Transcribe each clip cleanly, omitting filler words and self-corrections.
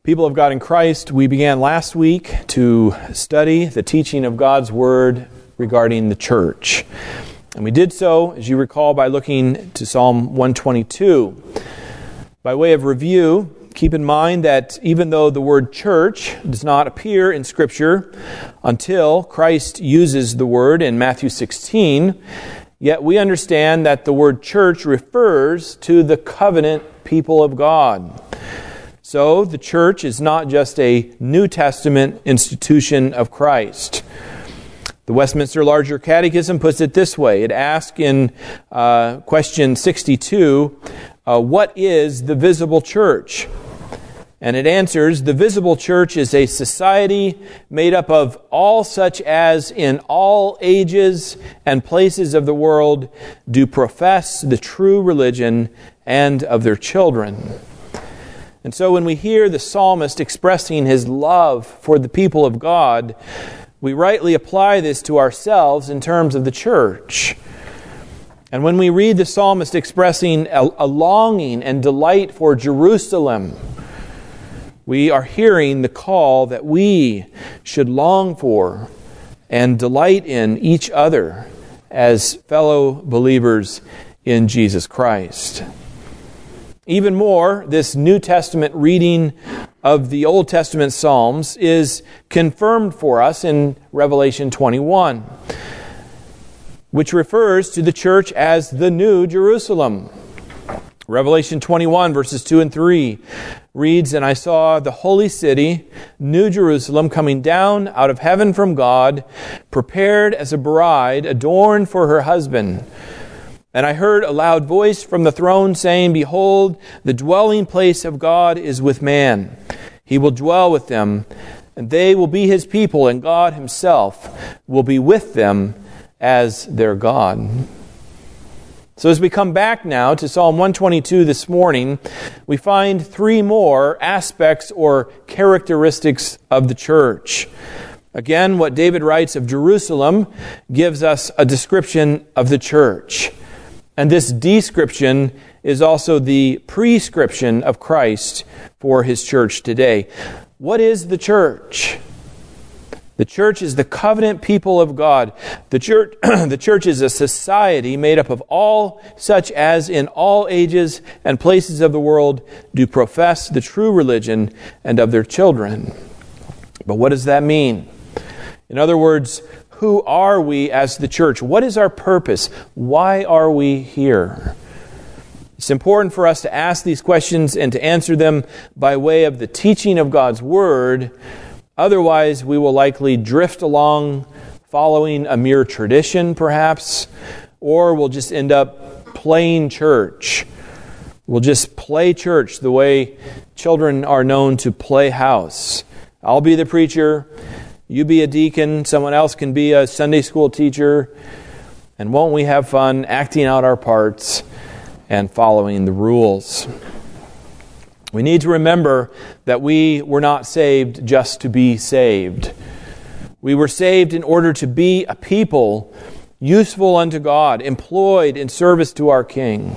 People of God in Christ, we began last week to study the teaching of God's Word regarding the church. And we did so, as you recall, by looking to Psalm 122. By way of review, keep in mind that even though the word church does not appear in Scripture until Christ uses the word in Matthew 16, yet we understand that the word church refers to the covenant people of God. So the church is not just a New Testament institution of Christ. The Westminster Larger Catechism puts it this way. It asks in question 62, what is the visible church? And it answers, the visible church is a society made up of all such as in all ages and places of the world do profess the true religion and of their children. And so when we hear the psalmist expressing his love for the people of God, we rightly apply this to ourselves in terms of the church. And when we read the psalmist expressing a longing and delight for Jerusalem, we are hearing the call that we should long for and delight in each other as fellow believers in Jesus Christ. Even more, this New Testament reading of the Old Testament Psalms is confirmed for us in Revelation 21, which refers to the church as the New Jerusalem. Revelation 21, verses 2 and 3 reads, "And I saw the holy city, New Jerusalem, coming down out of heaven from God, prepared as a bride, adorned for her husband. And I heard a loud voice from the throne saying, Behold, the dwelling place of God is with man. He will dwell with them, and they will be His people, and God Himself will be with them as their God." So as we come back now to Psalm 122 this morning, we find three more aspects or characteristics of the church. Again, what David writes of Jerusalem gives us a description of the church. And this description is also the prescription of Christ for His church today. What is the church? The church is the covenant people of God. The church is a society made up of all such as in all ages and places of the world do profess the true religion and of their children. But what does that mean? In other words, who are we as the church? What is our purpose? Why are we here? It's important for us to ask these questions and to answer them by way of the teaching of God's Word. Otherwise, we will likely drift along following a mere tradition, perhaps, or we'll just end up playing church. We'll just play church the way children are known to play house. I'll be the preacher, you be a deacon, someone else can be a Sunday school teacher, and won't we have fun acting out our parts and following the rules? We need to remember that we were not saved just to be saved. We were saved in order to be a people useful unto God, employed in service to our King.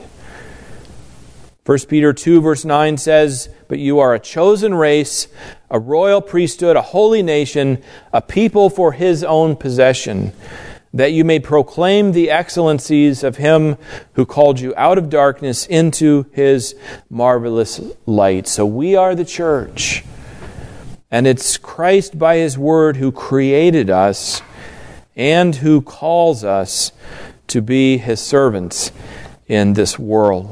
1 Peter 2 verse 9 says, "But you are a chosen race, a royal priesthood, a holy nation, a people for His own possession, that you may proclaim the excellencies of Him who called you out of darkness into His marvelous light." So we are the church. And it's Christ by His Word who created us and who calls us to be His servants in this world.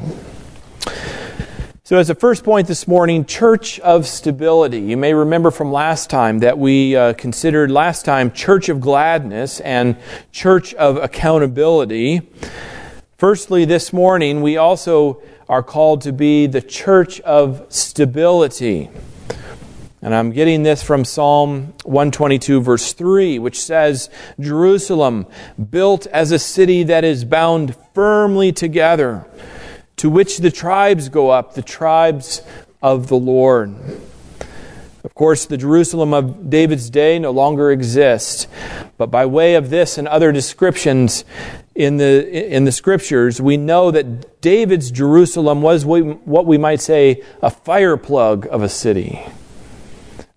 So as a first point this morning, church of stability. You may remember from last time that we considered last time church of gladness and church of accountability. Firstly, this morning, we also are called to be the church of stability. And I'm getting this from Psalm 122 verse 3, which says, "Jerusalem, built as a city that is bound firmly together, to which the tribes go up, the tribes of the Lord." Of course, the Jerusalem of David's day no longer exists, but by way of this and other descriptions in the Scriptures, we know that David's Jerusalem was what we might say a fire plug of a city.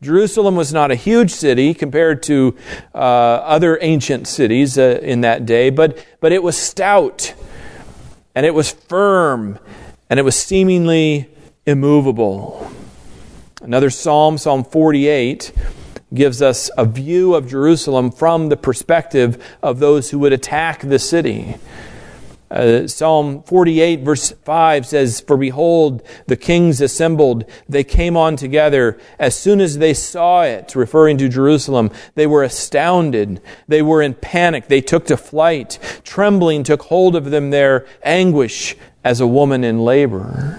Jerusalem was not a huge city compared to other ancient cities in that day, but it was stout, and it was firm, and it was seemingly immovable. Another psalm, Psalm 48, gives us a view of Jerusalem from the perspective of those who would attack the city. Psalm 48 verse 5 says, "For behold, the kings assembled. They came on together. As soon as they saw it," referring to Jerusalem, "they were astounded. They were in panic. They took to flight. Trembling took hold of them, their anguish as a woman in labor."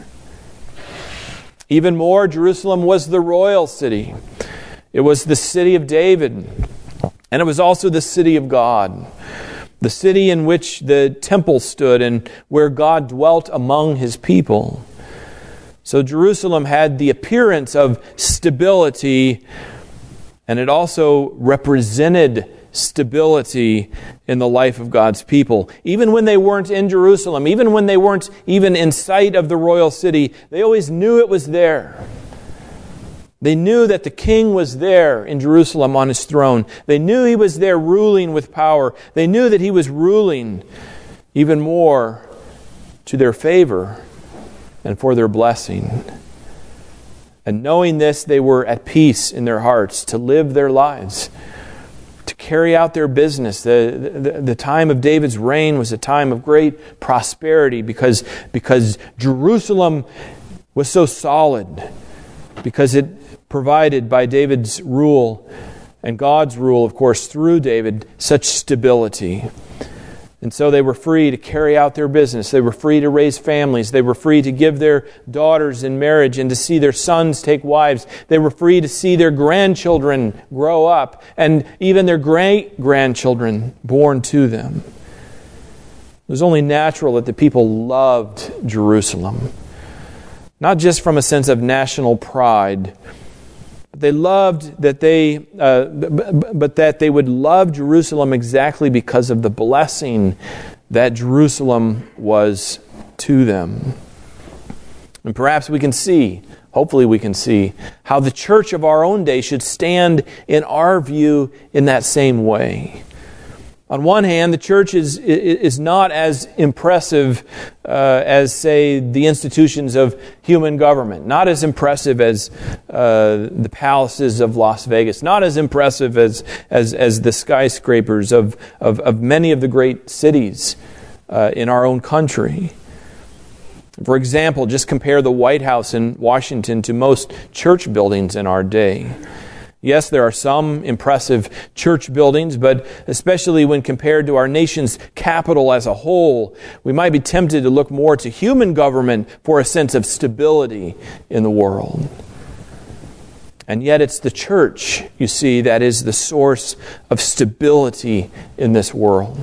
Even more, Jerusalem was the royal city. It was the city of David, and it was also the city of God. The city in which the temple stood and where God dwelt among His people. So Jerusalem had the appearance of stability, and it also represented stability in the life of God's people. Even when they weren't in Jerusalem, even when they weren't even in sight of the royal city, they always knew it was there. They knew that the king was there in Jerusalem on his throne. They knew he was there ruling with power. They knew that he was ruling even more to their favor and for their blessing. And knowing this, they were at peace in their hearts to live their lives, to carry out their business. The time of David's reign was a time of great prosperity because Jerusalem was so solid, because it provided by David's rule and God's rule, of course, through David, such stability. And so they were free to carry out their business. They were free to raise families. They were free to give their daughters in marriage and to see their sons take wives. They were free to see their grandchildren grow up and even their great-grandchildren born to them. It was only natural that the people loved Jerusalem, not just from a sense of national pride. They loved that but that they would love Jerusalem exactly because of the blessing that Jerusalem was to them. And perhaps we can see, hopefully we can see, how the church of our own day should stand in our view in that same way. On one hand, the church is not as impressive as, say, the institutions of human government. Not as impressive as the palaces of Las Vegas. Not as impressive as the skyscrapers of many of the great cities in our own country. For example, just compare the White House in Washington to most church buildings in our day. Yes, there are some impressive church buildings, but especially when compared to our nation's capital as a whole, we might be tempted to look more to human government for a sense of stability in the world. And yet it's the church, you see, that is the source of stability in this world.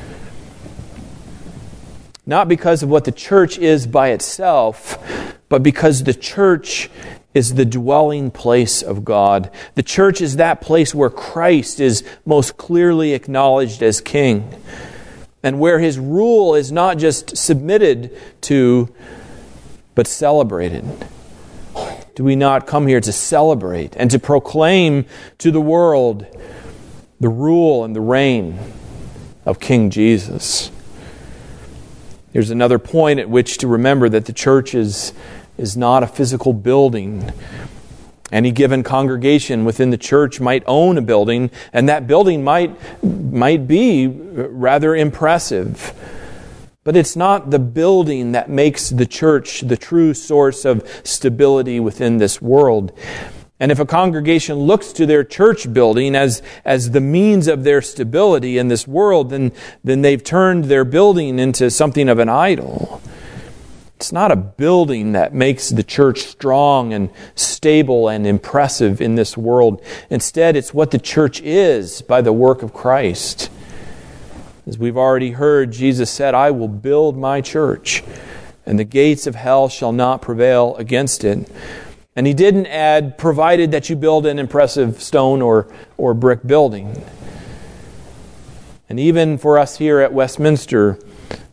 Not because of what the church is by itself, but because the church is the dwelling place of God. The church is that place where Christ is most clearly acknowledged as King, and where His rule is not just submitted to, but celebrated. Do we not come here to celebrate and to proclaim to the world the rule and the reign of King Jesus? Here's another point at which to remember that the church is not a physical building. Any given congregation within the church might own a building, and that building might be rather impressive. But it's not the building that makes the church the true source of stability within this world. And if a congregation looks to their church building as the means of their stability in this world, then they've turned their building into something of an idol. It's not a building that makes the church strong and stable and impressive in this world. Instead, it's what the church is by the work of Christ. As we've already heard, Jesus said, "I will build my church, and the gates of hell shall not prevail against it." And He didn't add, provided that you build an impressive stone or brick building. And even for us here at Westminster,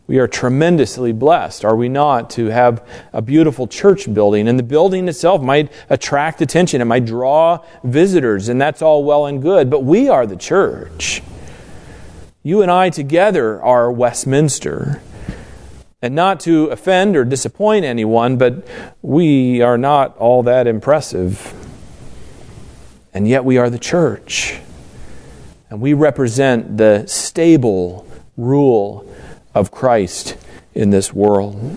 We are tremendously blessed, are we not, to have a beautiful church building. And the building itself might attract attention. It might draw visitors, and that's all well and good. But we are the church. You and I together are Westminster. And not to offend or disappoint anyone, but we are not all that impressive. And yet we are the church. And we represent the stable rule of Christ in this world.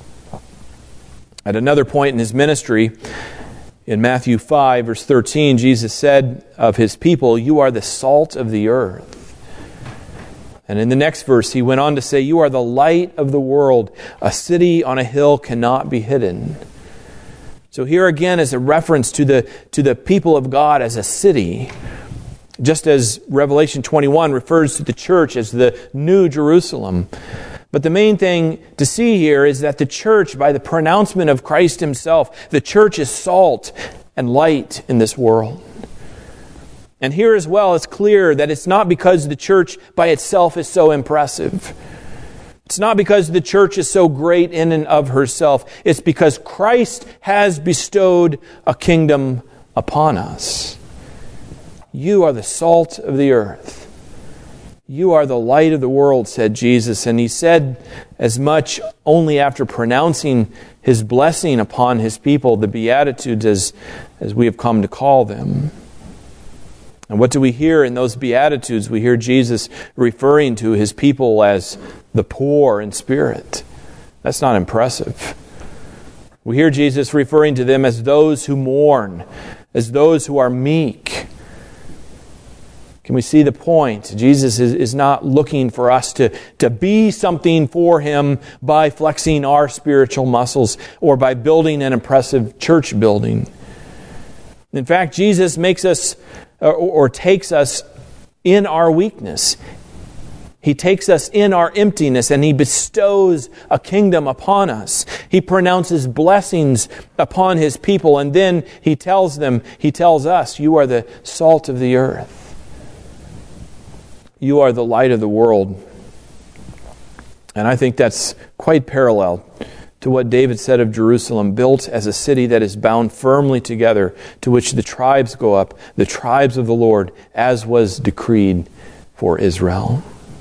At another point in his ministry, in Matthew 5, verse 13, Jesus said of his people, "You are the salt of the earth." And in the next verse, he went on to say, "You are the light of the world. A city on a hill cannot be hidden." So here again is a reference to the people of God as a city. Just as Revelation 21 refers to the church as the New Jerusalem. But the main thing to see here is that the church, by the pronouncement of Christ himself, the church is salt and light in this world. And here as well, it's clear that it's not because the church by itself is so impressive. It's not because the church is so great in and of herself. It's because Christ has bestowed a kingdom upon us. You are the salt of the earth. You are the light of the world, said Jesus. And he said as much only after pronouncing his blessing upon his people, the Beatitudes as we have come to call them. And what do we hear in those Beatitudes? We hear Jesus referring to his people as the poor in spirit. That's not impressive. We hear Jesus referring to them as those who mourn, as those who are meek. Can we see the point? Jesus is not looking for us to be something for him by flexing our spiritual muscles or by building an impressive church building. In fact, Jesus makes us or takes us in our weakness. He takes us in our emptiness and he bestows a kingdom upon us. He pronounces blessings upon his people, and then he tells us, you are the salt of the earth. You are the light of the world. And I think that's quite parallel to what David said of Jerusalem, built as a city that is bound firmly together, to which the tribes go up, the tribes of the Lord, as was decreed for Israel.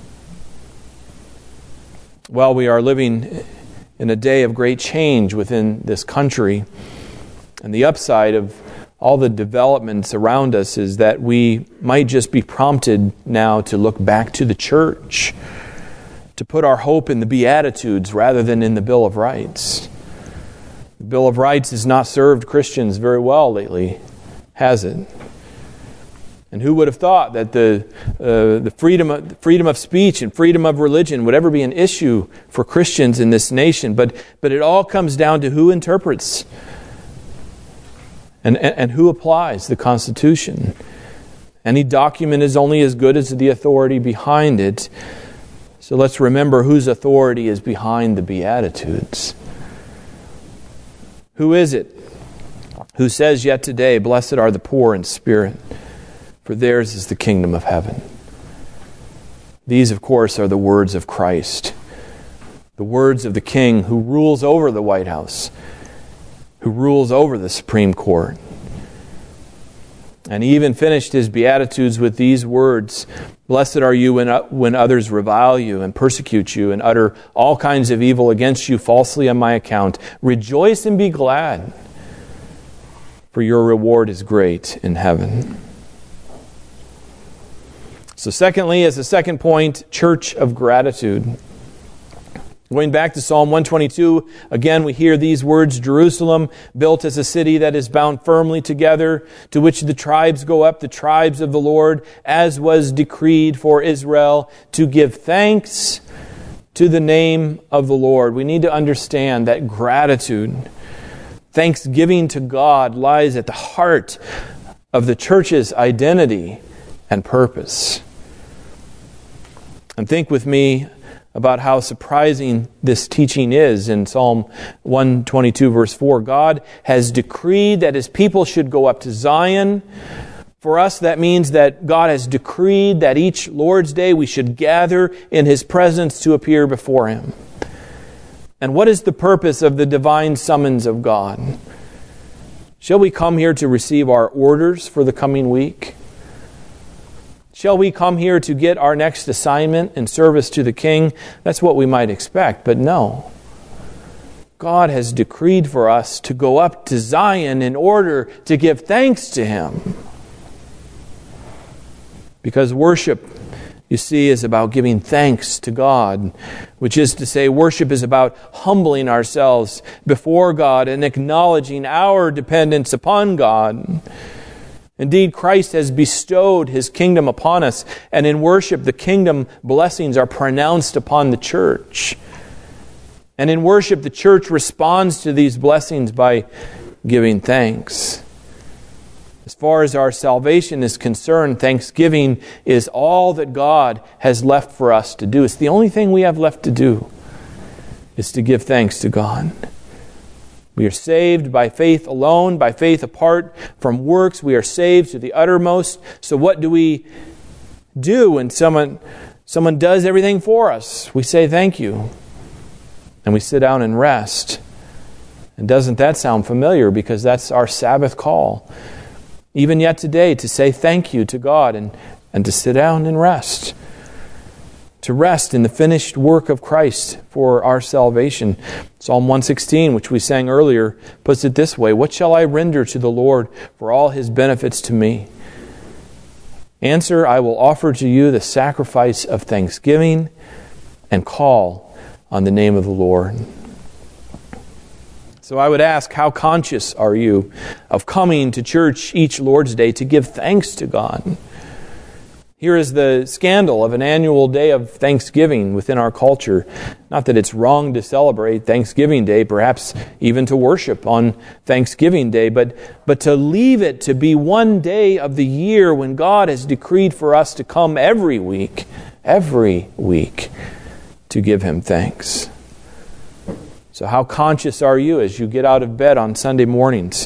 Well, we are living in a day of great change within this country. And the upside of all the developments around us is that we might just be prompted now to look back to the church, to put our hope in the Beatitudes rather than in the Bill of Rights. The Bill of Rights has not served Christians very well lately, has it? And who would have thought that the freedom of speech and freedom of religion would ever be an issue for Christians in this nation? But it all comes down to who interprets and who applies the Constitution. Any document is only as good as the authority behind it. So let's remember whose authority is behind the Beatitudes. Who is it who says yet today, "Blessed are the poor in spirit, for theirs is the kingdom of heaven"? These, of course, are the words of Christ, the words of the King who rules over the White House, who rules over the Supreme Court. And he even finished his Beatitudes with these words, "Blessed are you when others revile you and persecute you and utter all kinds of evil against you falsely on my account. Rejoice and be glad, for your reward is great in heaven." So secondly, as a second point, church of gratitude. Going back to Psalm 122, again we hear these words, "Jerusalem, built as a city that is bound firmly together, to which the tribes go up, the tribes of the Lord, as was decreed for Israel, to give thanks to the name of the Lord." We need to understand that gratitude, thanksgiving to God, lies at the heart of the church's identity and purpose. And think with me about how surprising this teaching is in Psalm 122, verse 4. God has decreed that his people should go up to Zion For us, that means that God has decreed that each Lord's Day we should gather in His presence to appear before Him. And what is the purpose of the divine summons of God? Shall we come here to receive our orders for the coming week? Shall we come here to get our next assignment in service to the King? That's what we might expect, but no. God has decreed for us to go up to Zion in order to give thanks to Him. Because worship, you see, is about giving thanks to God, which is to say, worship is about humbling ourselves before God and acknowledging our dependence upon God. Indeed, Christ has bestowed His kingdom upon us, and in worship, the kingdom blessings are pronounced upon the church. And in worship, the church responds to these blessings by giving thanks. As far as our salvation is concerned, thanksgiving is all that God has left for us to do. It's the only thing we have left to do, is to give thanks to God. We are saved by faith alone, by faith apart from works. We are saved to the uttermost. So what do we do when someone does everything for us? We say thank you. And we sit down and rest. And doesn't that sound familiar? Because that's our Sabbath call. Even yet today, to say thank you to God and to sit down and rest. To rest in the finished work of Christ for our salvation. Psalm 116, which we sang earlier, puts it this way: what shall I render to the Lord for all His benefits to me? Answer, I will offer to you the sacrifice of thanksgiving and call on the name of the Lord. So I would ask, how conscious are you of coming to church each Lord's Day to give thanks to God? Here is the scandal of an annual day of Thanksgiving within our culture. Not that it's wrong to celebrate Thanksgiving Day, perhaps even to worship on Thanksgiving Day, but to leave it to be one day of the year when God has decreed for us to come every week, to give Him thanks. So how conscious are you as you get out of bed on Sunday mornings?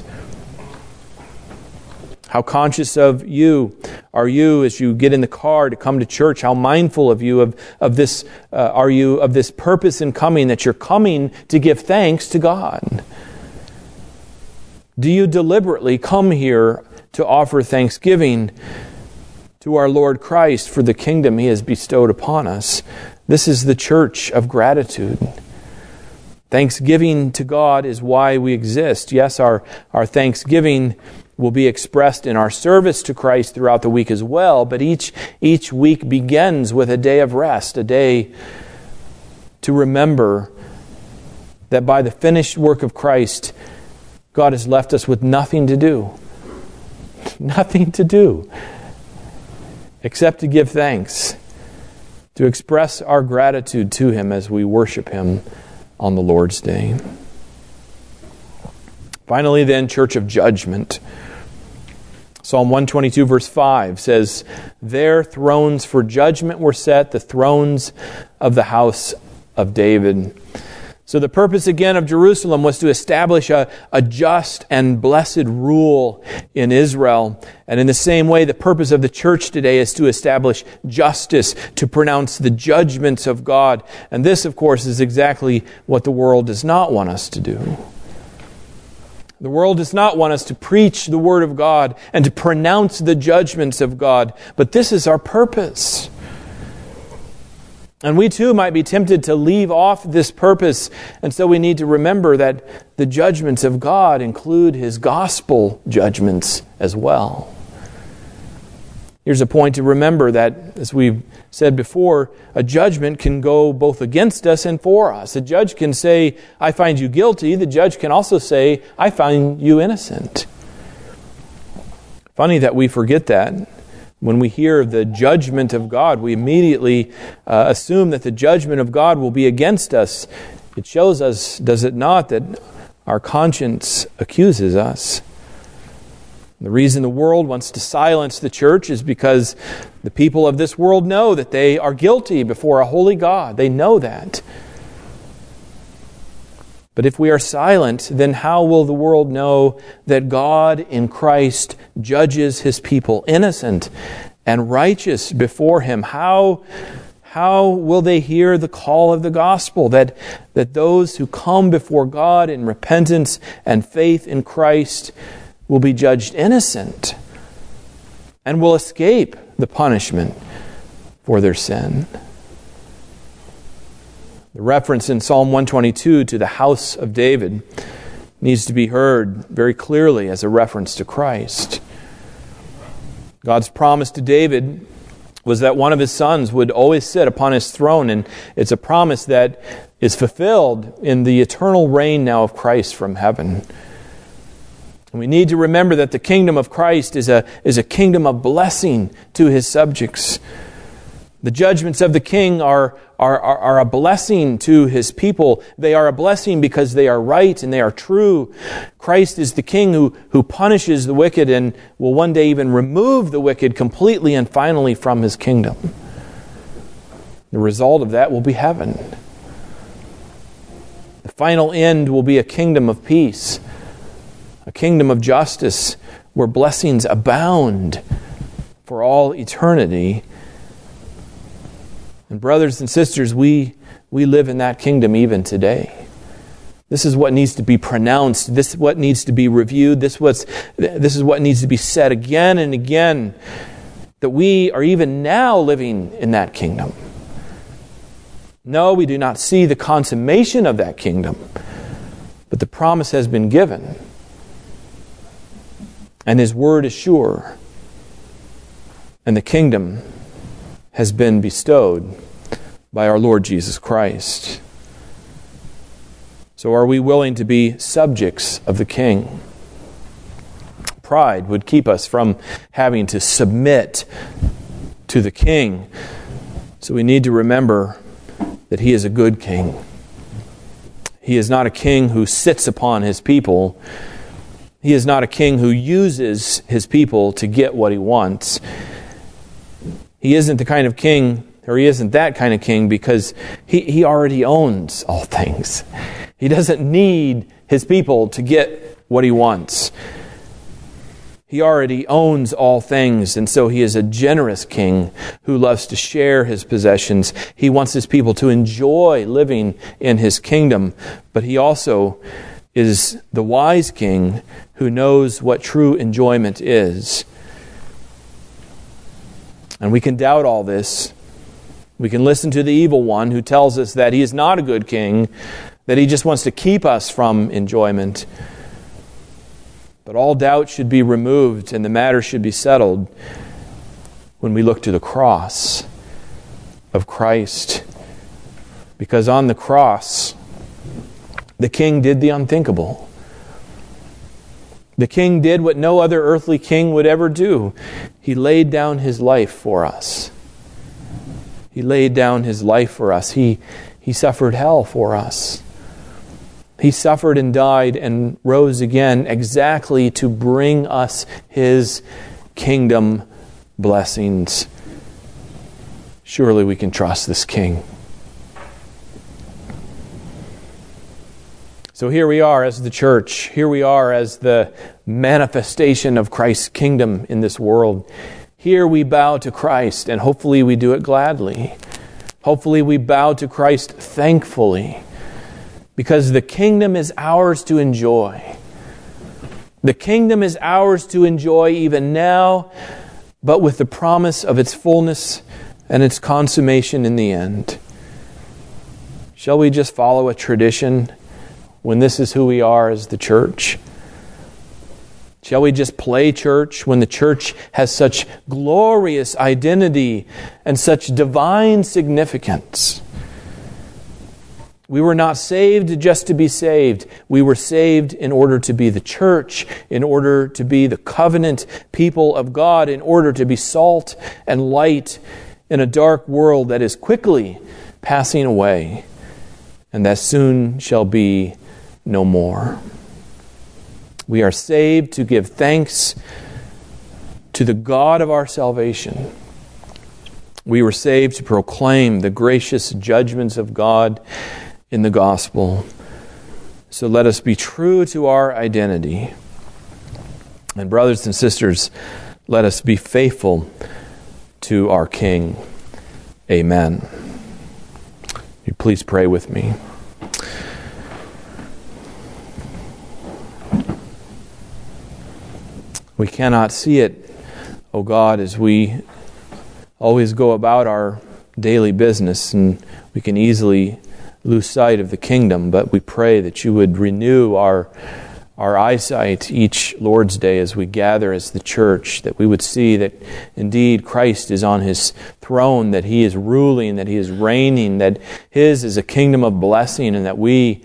How conscious of you are you as you get in the car to come to church? How mindful of you of this are you of this purpose in coming, that you're coming to give thanks to God? Do you deliberately come here to offer thanksgiving to our Lord Christ for the kingdom He has bestowed upon us? This is the church of gratitude. Thanksgiving to God is why we exist. Yes, our thanksgiving will be expressed in our service to Christ throughout the week as well, but each week begins with a day of rest, a day to remember that by the finished work of Christ, God has left us with nothing to do. Nothing to do except to give thanks, to express our gratitude to Him as we worship Him on the Lord's Day. Finally then, church of judgment. Psalm 122 verse 5 says, "Their thrones for judgment were set, the thrones of the house of David." So the purpose again of Jerusalem was to establish a just and blessed rule in Israel. And in the same way, the purpose of the church today is to establish justice, to pronounce the judgments of God. And this, of course, is exactly what the world does not want us to do. The world does not want us to preach the Word of God and to pronounce the judgments of God. But this is our purpose. And we too might be tempted to leave off this purpose. And so we need to remember that the judgments of God include His gospel judgments as well. Here's a point to remember, that, as we've said before, a judgment can go both against us and for us. A judge can say, "I find you guilty." The judge can also say, "I find you innocent." Funny that we forget that. When we hear the judgment of God, we immediately assume that the judgment of God will be against us. It shows us, does it not, that our conscience accuses us. The reason the world wants to silence the church is because the people of this world know that they are guilty before a holy God. They know that. But if we are silent, then how will the world know that God in Christ judges His people innocent and righteous before Him? How will they hear the call of the gospel that those who come before God in repentance and faith in Christ will be judged innocent and will escape the punishment for their sin? The reference in Psalm 122 to the house of David needs to be heard very clearly as a reference to Christ. God's promise to David was that one of his sons would always sit upon his throne, and it's a promise that is fulfilled in the eternal reign now of Christ from heaven. And we need to remember that the kingdom of Christ is a kingdom of blessing to His subjects. The judgments of the King are a blessing to His people. They are a blessing because they are right and they are true. Christ is the King who punishes the wicked and will one day even remove the wicked completely and finally from His kingdom. The result of that will be heaven. The final end will be a kingdom of peace, a kingdom of justice where blessings abound for all eternity. And brothers and sisters, we live in that kingdom even today. This is what needs to be pronounced. This is what needs to be reviewed. This is what needs to be said again and again, that we are even now living in that kingdom. No, we do not see the consummation of that kingdom, but the promise has been given. And His word is sure. And the kingdom has been bestowed by our Lord Jesus Christ. So are we willing to be subjects of the King? Pride would keep us from having to submit to the King. So we need to remember that He is a good King. He is not a king who sits upon His people. He is not a king who uses His people to get what He wants. He isn't the kind of king, or He isn't that kind of king because he already owns all things. He doesn't need His people to get what He wants. He already owns all things, and so He is a generous king who loves to share His possessions. He wants His people to enjoy living in His kingdom, but He also is the wise king who knows what true enjoyment is. And we can doubt all this. We can listen to the evil one who tells us that he is not a good king, that he just wants to keep us from enjoyment. But all doubt should be removed and the matter should be settled when we look to the cross of Christ. Because on the cross, the King did the unthinkable. The King did what no other earthly king would ever do. He laid down His life for us. He laid down His life for us. He suffered hell for us. He suffered and died and rose again exactly to bring us His kingdom blessings. Surely we can trust this King. So here we are as the church. Here we are as the manifestation of Christ's kingdom in this world. Here we bow to Christ, and hopefully we do it gladly. Hopefully we bow to Christ thankfully, because the kingdom is ours to enjoy. The kingdom is ours to enjoy even now, but with the promise of its fullness and its consummation in the end. Shall we just follow a tradition when this is who we are as the church? Shall we just play church when the church has such glorious identity and such divine significance? We were not saved just to be saved. We were saved in order to be the church, in order to be the covenant people of God, in order to be salt and light in a dark world that is quickly passing away and that soon shall be no more. We are saved to give thanks to the God of our salvation. We were saved to proclaim the gracious judgments of God in the gospel. So let us be true to our identity. And brothers and sisters, let us be faithful to our King. Amen. You please pray with me. We cannot see it, O God, as we always go about our daily business, and we can easily lose sight of the kingdom, but we pray that you would renew our eyesight each Lord's Day as we gather as the church, that we would see that indeed Christ is on his throne, that he is ruling, that he is reigning, that his is a kingdom of blessing, and that we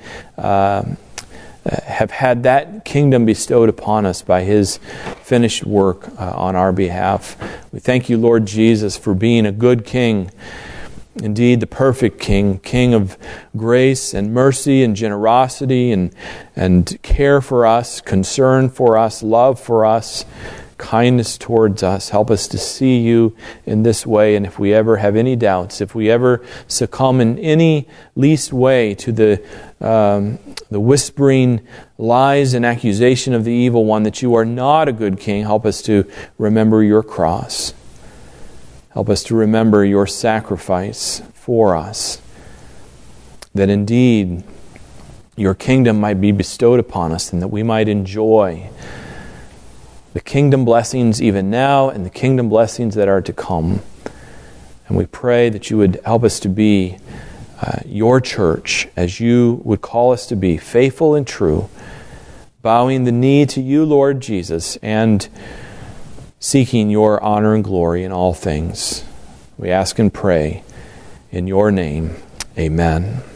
have had that kingdom bestowed upon us by his finished work on our behalf. We thank you, Lord Jesus, for being a good king, indeed the perfect king, king of grace and mercy and generosity and care for us, concern for us, love for us, kindness towards us. Help us to see you in this way. And if we ever have any doubts, if we ever succumb in any least way to the whispering lies and accusation of the evil one that you are not a good king, help us to remember your cross. Help us to remember your sacrifice for us, that indeed your kingdom might be bestowed upon us and that we might enjoy the kingdom blessings even now and the kingdom blessings that are to come. And we pray that you would help us to be your church as you would call us to be, faithful and true, bowing the knee to you, Lord Jesus, and seeking your honor and glory in all things. We ask and pray in your name. Amen.